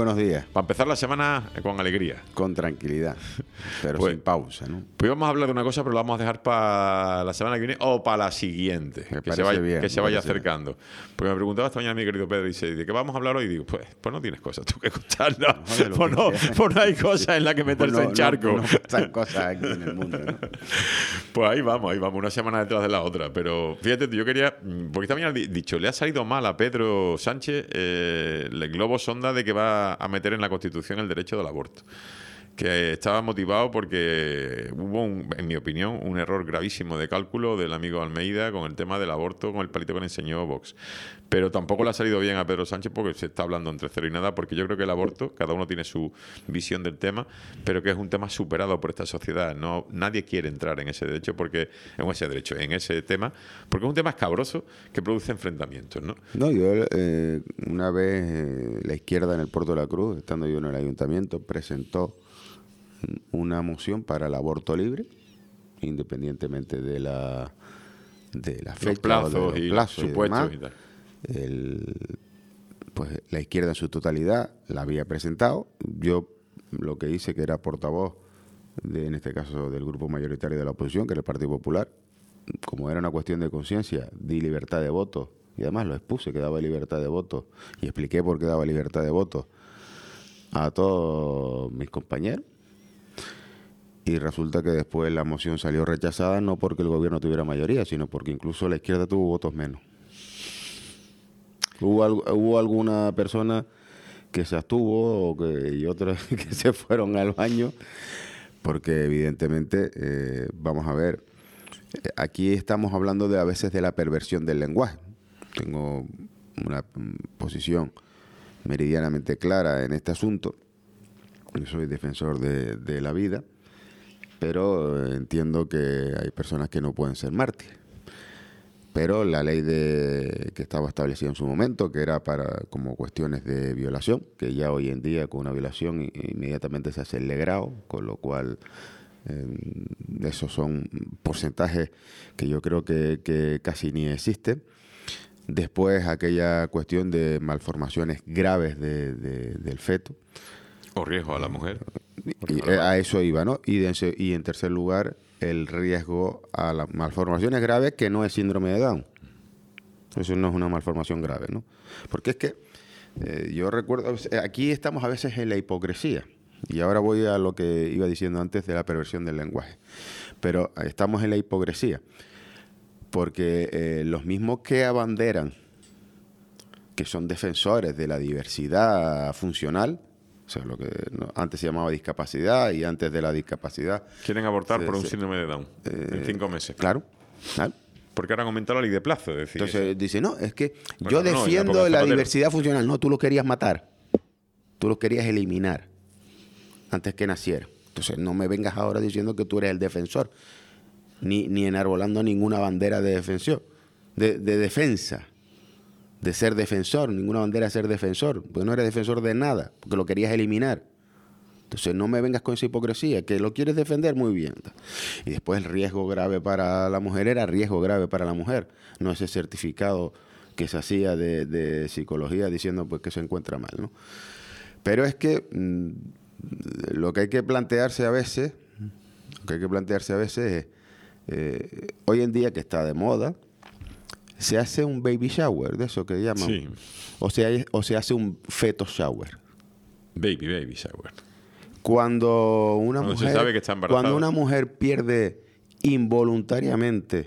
buenos días. Para empezar la semana con alegría. Con tranquilidad, pero Pues, sin pausa, ¿no? Pues vamos a hablar de una cosa, pero la vamos a dejar para la semana que viene o para la siguiente, que se vaya acercando. Porque me preguntaba esta mañana mi querido Pedro, y dice, ¿de qué vamos a hablar hoy? Y digo, pues no tienes cosas tú que contar, ¿no? Pues no hay cosas en las que meterse en charco. No pasan cosas aquí en el mundo, ¿no? Pues ahí vamos, una semana detrás de la otra. Pero fíjate, yo quería, porque esta mañana he dicho, le ha salido mal a Pedro Sánchez el globo sonda de que va a meter en la Constitución el derecho del aborto, que estaba motivado porque hubo, en mi opinión, un error gravísimo de cálculo del amigo Almeida con el tema del aborto, con el palito que le enseñó Vox. Pero tampoco le ha salido bien a Pedro Sánchez porque se está hablando entre cero y nada, porque yo creo que el aborto, cada uno tiene su visión del tema, pero que es un tema superado por esta sociedad. Nadie quiere entrar en ese derecho, en ese tema, porque es un tema escabroso que produce enfrentamientos, ¿no? No, yo una vez la izquierda en el Puerto de la Cruz, estando yo en el ayuntamiento, presentó una moción para el aborto libre, independientemente de la fecha, los plazos y supuestos y tal. Pues la izquierda en su totalidad la había presentado. Yo lo que hice, que era portavoz en este caso del grupo mayoritario de la oposición, que era el Partido Popular, como era una cuestión de conciencia, di libertad de voto, y además lo expuse que daba libertad de voto, y expliqué por qué daba libertad de voto a todos mis compañeros. Y resulta que después la moción salió rechazada, no porque el gobierno tuviera mayoría, sino porque incluso la izquierda tuvo votos menos. Hubo alguna persona que se abstuvo y otras que se fueron al baño, porque evidentemente, vamos a ver, aquí estamos hablando a veces de la perversión del lenguaje. Tengo una posición meridianamente clara en este asunto. Yo soy defensor de la vida, pero entiendo que hay personas que no pueden ser mártires. Pero la ley que estaba establecida en su momento, que era para como cuestiones de violación, que ya hoy en día con una violación inmediatamente se hace el legrado, con lo cual esos son porcentajes que yo creo que casi ni existen. Después aquella cuestión de malformaciones graves del feto. O riesgo a la mujer. Y a eso iba, ¿no? Y en tercer lugar, el riesgo a las malformaciones graves, que no es síndrome de Down. Eso no es una malformación grave, ¿no? Porque es que yo recuerdo, aquí estamos a veces en la hipocresía, y ahora voy a lo que iba diciendo antes de la perversión del lenguaje, pero estamos en la hipocresía, porque los mismos que abanderan, que son defensores de la diversidad funcional, o sea, lo que antes se llamaba discapacidad, y antes de la discapacidad... Quieren abortar por un síndrome de Down en 5 meses. Claro. Porque ahora han aumentado la ley de plazo. Es decir, entonces dice, no, es que bueno, yo defiendo la diversidad funcional. No, tú los querías matar. Tú los querías eliminar antes que naciera. Entonces no me vengas ahora diciendo que tú eres el defensor, ni enarbolando ninguna bandera de defensa, de ser defensor, ninguna bandera de ser defensor, porque no eres defensor de nada, porque lo querías eliminar. Entonces no me vengas con esa hipocresía, que lo quieres defender, muy bien. Y después el riesgo grave para la mujer era riesgo grave para la mujer, no ese certificado que se hacía de psicología diciendo pues que se encuentra mal, ¿no? Pero es que lo que hay que plantearse a veces es, hoy en día que está de moda, se hace un baby shower, de eso que llaman. Sí. O se hace un feto shower. Baby shower. Cuando una se sabe que está embarazada. Cuando una mujer pierde involuntariamente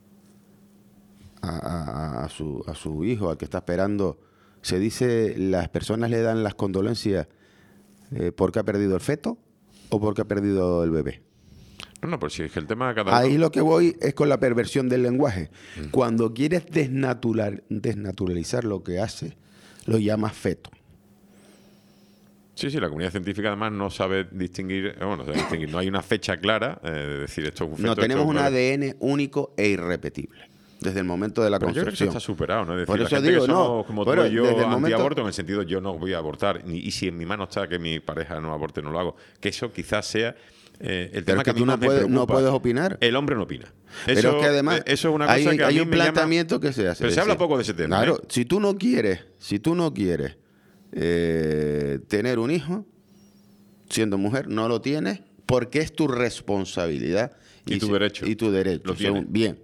a su hijo, al que está esperando, se dice, las personas le dan las condolencias porque ha perdido el feto o porque ha perdido el bebé. No, pero si es que el tema de cada uno... Ahí lo que voy es con la perversión del lenguaje. Cuando quieres desnaturalizar lo que hace, lo llamas feto. Sí, la comunidad científica además no sabe distinguir, no hay una fecha clara de decir esto es un feto. No, tenemos un ADN único e irrepetible. Desde el momento de la concepción. Yo creo que está superado, ¿no? Es decir, por eso la gente digo, que somos, como tú y yo, antiaborto, en el sentido yo no voy a abortar, y si en mi mano está que mi pareja no aborte, no lo hago. Que eso quizás sea el tema que a mí más me preocupa. ¿No puedes opinar? El hombre no opina. Pero es que además eso es una cosa que a mí hay un planteamiento que se hace. Pero se habla poco de ese tema. Claro, si tú no quieres tener un hijo, siendo mujer, no lo tienes porque es tu responsabilidad. Y tu derecho. Y tu derecho. Lo tiene. Bien.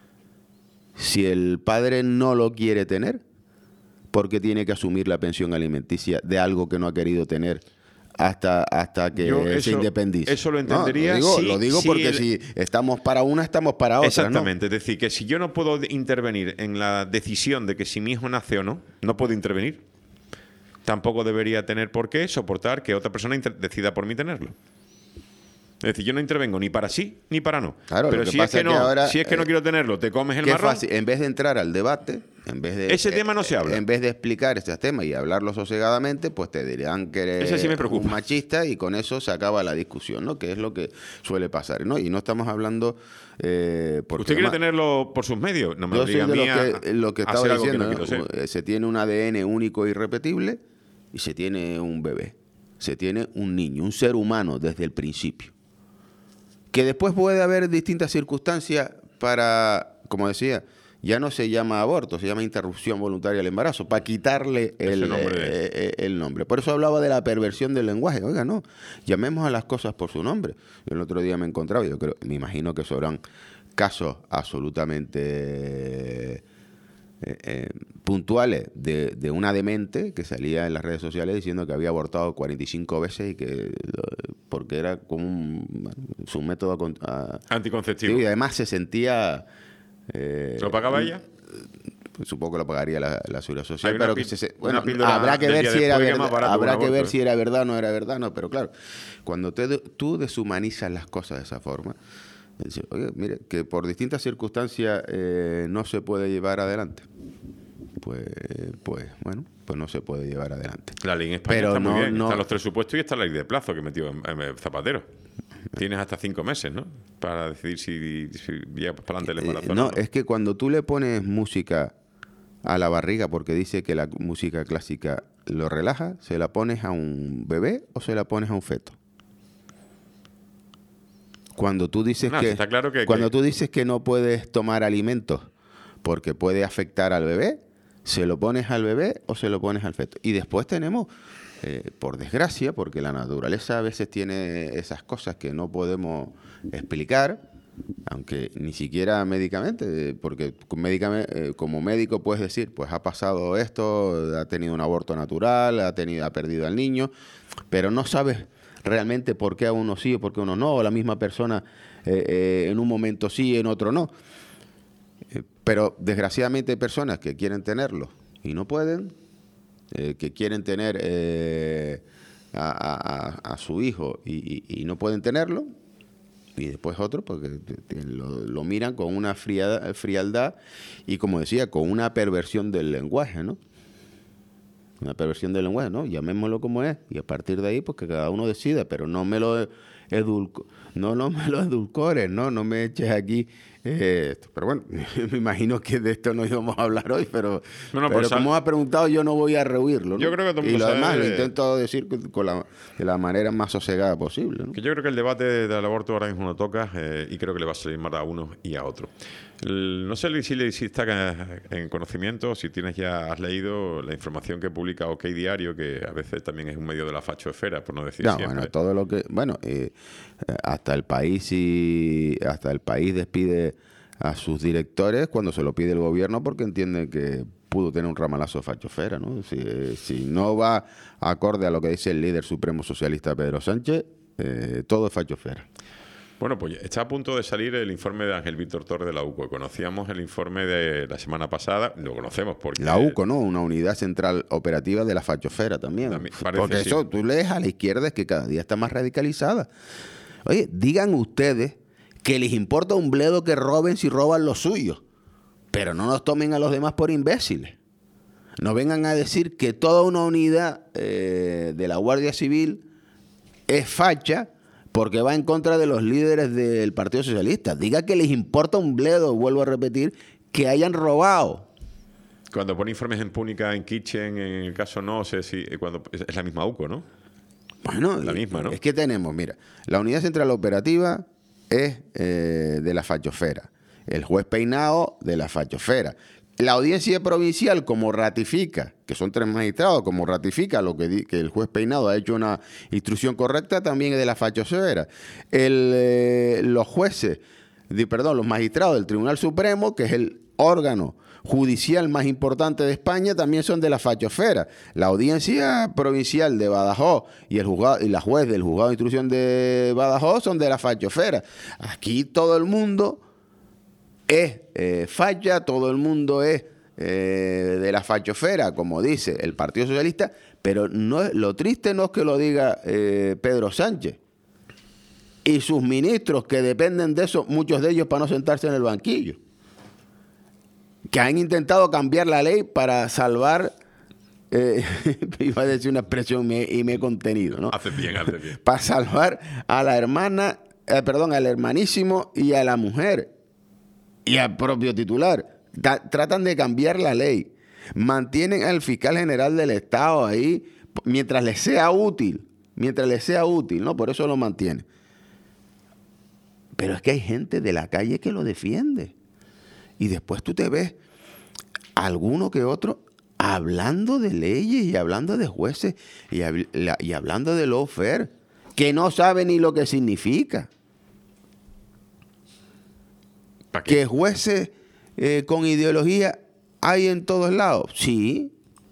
Si el padre no lo quiere tener, ¿por qué tiene que asumir la pensión alimenticia de algo que no ha querido tener hasta que se independice? Eso lo entendería. No, lo digo porque si estamos para una, estamos para otra. Exactamente. ¿no? Es decir, que si yo no puedo intervenir en la decisión de que si mi hijo nace o no, no puedo intervenir. Tampoco debería tener por qué soportar que otra persona decida por mí tenerlo. Es decir, yo no intervengo ni para sí ni para no. Claro, pero si es que no, ahora, si es que no quiero tenerlo, te comes el qué marrón. Fácil. En vez de entrar al debate, ese tema no se habla. En vez de explicar este tema y hablarlo sosegadamente, pues te dirán que eres Ese sí me preocupa. un machista y con eso se acaba la discusión, ¿no? Que es lo que suele pasar, ¿no? Y no estamos hablando porque ¿Usted quiere tenerlo por sus medios? No me yo obliga a soy mí lo que a estaba hacer algo diciendo, que no quiero ¿no? ser. Se tiene un ADN único e irrepetible y se tiene un bebé. Se tiene un niño, un ser humano desde el principio. Que después puede haber distintas circunstancias para, como decía, ya no se llama aborto, se llama interrupción voluntaria del embarazo, para quitarle el nombre. Por eso hablaba de la perversión del lenguaje. Oiga, no, llamemos a las cosas por su nombre. Yo el otro día me encontraba, me imagino que serán casos absolutamente puntuales de una demente que salía en las redes sociales diciendo que había abortado 45 veces y que porque era como su método anticonceptivo. Y además se sentía... ¿Lo pagaba ella? Supongo que lo pagaría la Seguridad Social, pero habrá que ver si era verdad o no era verdad, no, pero claro, cuando tú deshumanizas las cosas de esa forma, dices, oye, mire, que por distintas circunstancias no se puede llevar adelante. Pues bueno, pues no se puede llevar adelante. La ley en España está muy bien. Están los 3 supuestos y está la ley de plazo que metió en Zapatero. Tienes hasta 5 meses, ¿no? Para decidir si ya para adelante el embarazo. No, es que cuando tú le pones música a la barriga porque dice que la música clásica lo relaja, ¿se la pones a un bebé o se la pones a un feto? Cuando tú dices está claro tú dices que no puedes tomar alimentos porque puede afectar al bebé, ¿se lo pones al bebé o se lo pones al feto? Y después tenemos, por desgracia, porque la naturaleza a veces tiene esas cosas que no podemos explicar, aunque ni siquiera médicamente, porque como médico puedes decir, pues ha pasado esto, ha tenido un aborto natural, ha perdido al niño, pero no sabes realmente por qué a uno sí o por qué a uno no, o la misma persona en un momento sí, en otro no. Pero desgraciadamente hay personas que quieren tenerlo y no pueden, que quieren tener a su hijo y no pueden tenerlo, y después otros porque lo miran con una frialdad y, como decía, con una perversión del lenguaje, ¿no? Una perversión del lenguaje, ¿no? Llamémoslo como es, y a partir de ahí, pues que cada uno decida, pero no me lo edulcores, no me eches aquí esto. Pero bueno, me imagino que de esto no íbamos a hablar hoy, pero como ha preguntado, yo no voy a rehuirlo, ¿no? Yo creo que todo el y mundo lo demás sabe... lo intento decir de la manera más sosegada posible, ¿no? Que yo creo que el debate del aborto ahora mismo no toca y creo que le va a salir mal a uno y a otro. No sé si está en conocimiento, si has leído la información que publica OK Diario, que a veces también es un medio de la fachosfera, por no decir siempre. Bueno, todo lo que... Bueno, hasta el país despide a sus directores cuando se lo pide el gobierno porque entiende que pudo tener un ramalazo de fachosfera, ¿no? Si no va acorde a lo que dice el líder supremo socialista Pedro Sánchez, todo es fachosfera. Bueno, pues está a punto de salir el informe de Ángel Víctor Torres de la UCO. Conocíamos el informe de la semana pasada, lo conocemos porque... La UCO, ¿no? Una unidad central operativa de la fachosfera también. Porque eso, tú lees a la izquierda, es que cada día está más radicalizada. Oye, digan ustedes que les importa un bledo que roben si roban lo suyo, pero no nos tomen a los demás por imbéciles. No vengan a decir que toda una unidad de la Guardia Civil es facha porque va en contra de los líderes del Partido Socialista. Diga que les importa un bledo, vuelvo a repetir, que hayan robado. Cuando pone informes en Púnica, en Kitchen, en el caso no sé si... es la misma UCO, ¿no? Bueno, la misma, ¿no? Es que tenemos, mira, la unidad central operativa es de la fachosfera. El juez Peinado, de la fachosfera. la audiencia provincial, como ratifica, que son 3 magistrados, como ratifica lo que el juez Peinado ha hecho una instrucción correcta, también es de la fachosfera. Los jueces, los magistrados del Tribunal Supremo, que es el órgano judicial más importante de España, también son de la fachosfera. La audiencia provincial de Badajoz y la juez del juzgado de instrucción de Badajoz son de la fachosfera. Aquí todo el mundo es facha, todo el mundo es de la fachosfera, como dice el Partido Socialista, pero lo triste no es que lo diga Pedro Sánchez y sus ministros, que dependen de eso, muchos de ellos para no sentarse en el banquillo, que han intentado cambiar la ley para salvar, iba a decir una expresión y me he contenido, ¿no? Hace bien. Para salvar a la hermana, al hermanísimo y a la mujer y al propio titular. Tratan de cambiar la ley. Mantienen al fiscal general del Estado ahí mientras les sea útil, ¿no? Por eso lo mantienen. Pero es que hay gente de la calle que lo defiende. Y después tú te ves alguno que otro hablando de leyes y hablando de jueces y hablando de lawfare, que no sabe ni lo que significa. ¿Para qué? ¿Que jueces con ideología hay en todos lados? Sí.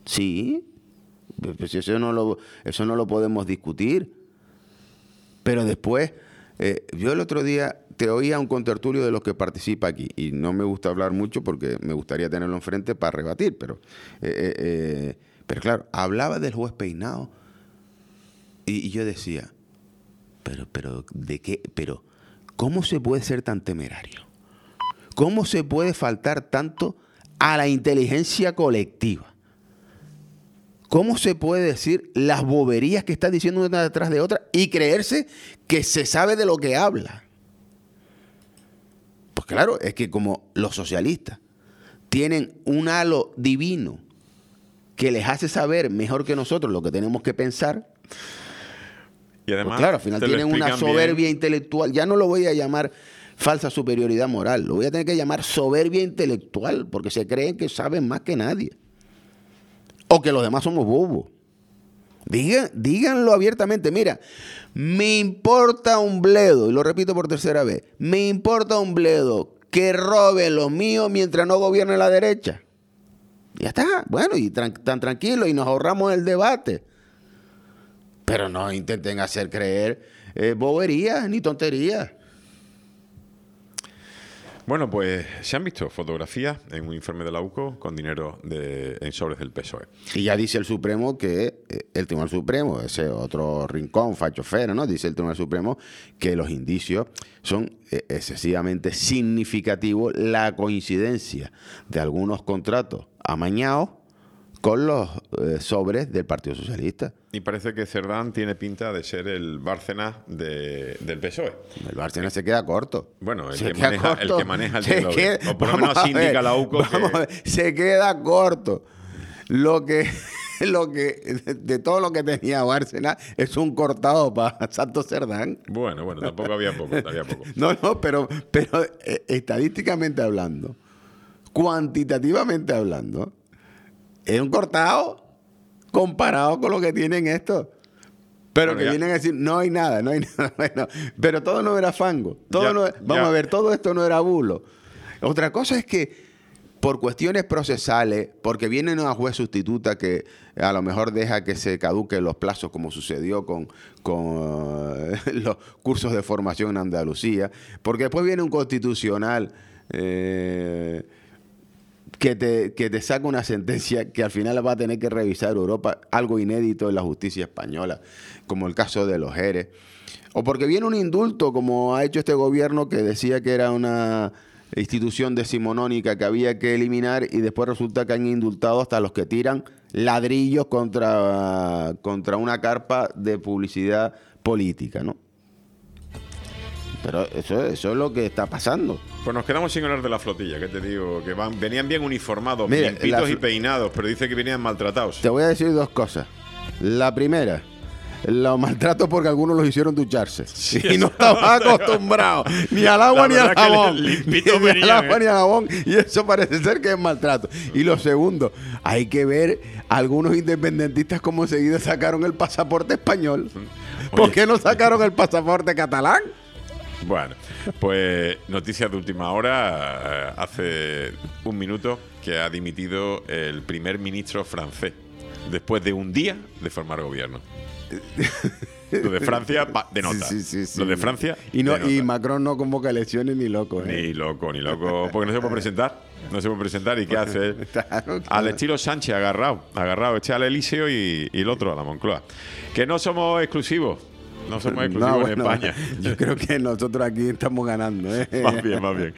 Pues eso no lo podemos discutir. Pero después, yo el otro día te oía un contertulio de los que participa aquí, y no me gusta hablar mucho porque me gustaría tenerlo enfrente para rebatir, pero claro, hablaba del juez Peinado y yo decía, pero ¿de qué? Pero ¿cómo se puede ser tan temerario? ¿Cómo se puede faltar tanto a la inteligencia colectiva? ¿Cómo se puede decir las boberías que está diciendo una detrás de otra y creerse que se sabe de lo que habla? Pues claro, es que como los socialistas tienen un halo divino que les hace saber mejor que nosotros lo que tenemos que pensar, y además, pues claro, al final tienen una soberbia intelectual. Ya no lo voy a llamar falsa superioridad moral, lo voy a tener que llamar soberbia intelectual, porque se creen que saben más que nadie. O que los demás somos bobos. Díganlo abiertamente. Mira, me importa un bledo, y lo repito por tercera vez, me importa un bledo que roben los míos mientras no gobierne la derecha. Ya está. Bueno, y tan tranquilo, y nos ahorramos el debate. Pero no intenten hacer creer boberías ni tonterías. Bueno, pues se han visto fotografías en un informe de la UCO con dinero en sobres del PSOE. Y ya dice el Supremo que el Tribunal Supremo, ese otro rincón fachofero, ¿no? Dice el Tribunal Supremo que los indicios son excesivamente significativos, la coincidencia de algunos contratos amañados con los sobres del Partido Socialista. Y parece que Cerdán tiene pinta de ser el Bárcenas del PSOE. El Bárcenas se queda corto. Bueno, el que maneja el dinero. O por lo menos así indica la UCO. Se queda corto. Lo que de todo lo que tenía Bárcenas es un cortado para Santos Cerdán. Bueno, tampoco había poco. No, pero estadísticamente hablando, cuantitativamente hablando, es un cortado comparado con lo que tienen estos. Pero que vienen a decir, no hay nada. Bueno, pero todo no era fango. Vamos a ver, todo esto no era bulo. Otra cosa es que por cuestiones procesales, porque viene una juez sustituta que a lo mejor deja que se caduquen los plazos, como sucedió con los cursos de formación en Andalucía, porque después viene un constitucional que te saca una sentencia que al final la va a tener que revisar Europa, algo inédito en la justicia española, como el caso de los ERE. O porque viene un indulto, como ha hecho este gobierno, que decía que era una institución decimonónica que había que eliminar, y después resulta que han indultado hasta los que tiran ladrillos contra una carpa de publicidad política, ¿no? Pero eso es lo que está pasando. Pues nos quedamos sin hablar de la flotilla, que te digo, que venían bien uniformados, limpitos y peinados, pero dice que venían maltratados. Te voy a decir dos cosas. La primera, los maltratos porque algunos los hicieron ducharse. Y no estaban acostumbrados ni al agua ni al jabón. Ni al agua ni al jabón. Y eso parece ser que es maltrato. Y lo segundo, hay que ver algunos independentistas como enseguida sacaron el pasaporte español. ¿Por qué no sacaron el pasaporte catalán? Bueno, pues noticias de última hora. Hace un minuto que ha dimitido el primer ministro francés después de un día de formar gobierno. Lo de Francia de nota. Sí. Lo de Francia y nota. Macron no convoca elecciones ni loco. Ni loco, porque no se puede presentar. No se puede presentar. ¿Y qué hace? Claro. Al estilo Sánchez, agarrado. Este al Elíseo y el otro a la Moncloa. Que no somos exclusivos. No somos exclusivos en España. Yo creo que nosotros aquí estamos ganando. Más bien.